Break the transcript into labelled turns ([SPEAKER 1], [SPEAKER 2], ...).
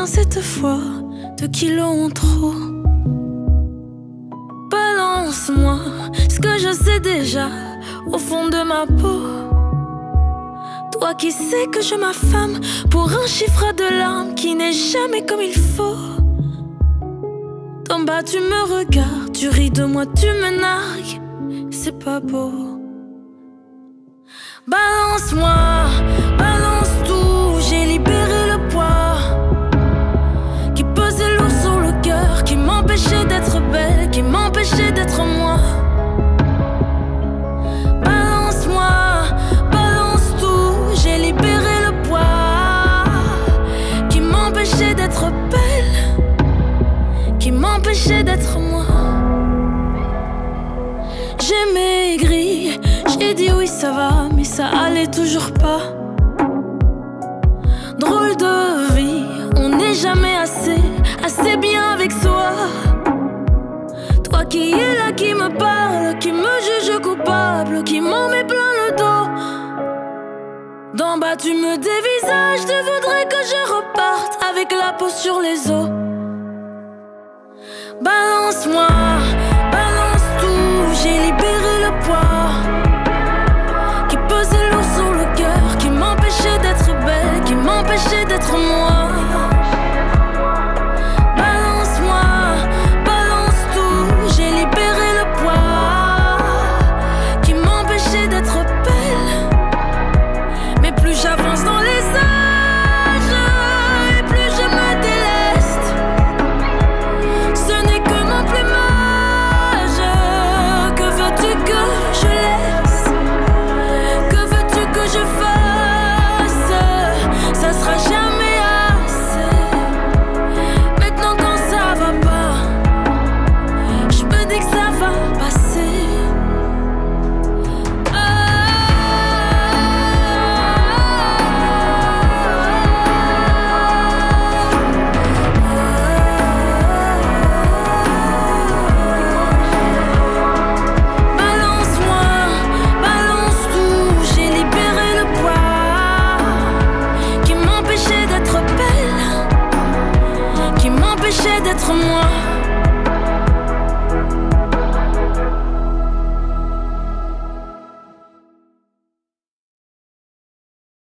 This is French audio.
[SPEAKER 1] bien cette fois, 2 kilos en trop. Balance-moi ce que je sais déjà au fond de ma peau. Toi qui sais que je m'affame pour un chiffre de larmes qui n'est jamais comme il faut. D'en bas tu me regardes, tu ris de moi, tu me nargues. C'est pas beau. Balance-moi, balance tout, j'ai libéré le poids qui pesait lourd sur le cœur, qui m'empêchait d'être belle, qui m'empêchait d'être moi. Balance-moi, balance tout, j'ai libéré le poids qui m'empêchait d'être belle, qui m'empêchait d'être moi. J'ai maigri, j'ai dit oui ça va, mais ça allait toujours pas. Drôle de vie, on n'est jamais assez bien avec soi. Toi qui es là, qui me parle, qui me juge coupable, qui m'en met plein le dos. D'en bas tu me dévisages, tu voudrais que je reparte avec la peau sur les os. Balance-moi, balance tout, j'ai libéré le poids qui pesait lourd sur le cœur, qui m'empêchait d'être belle, qui m'empêchait d'être moi. Balance-moi, balance tout, j'ai libéré le poids qui m'empêchait d'être belle. Mais plus j'avance dans les âges et plus je me déleste. Ce n'est que mon plumage, que veux-tu que je laisse? Que veux-tu que je fasse? Ça sera jamais assez. Maintenant quand ça va pas, je me dis que ça va passer. Balance-moi, balance tout, j'ai libéré le poids qui m'empêchait d'être belle, qui m'empêchait d'être moi.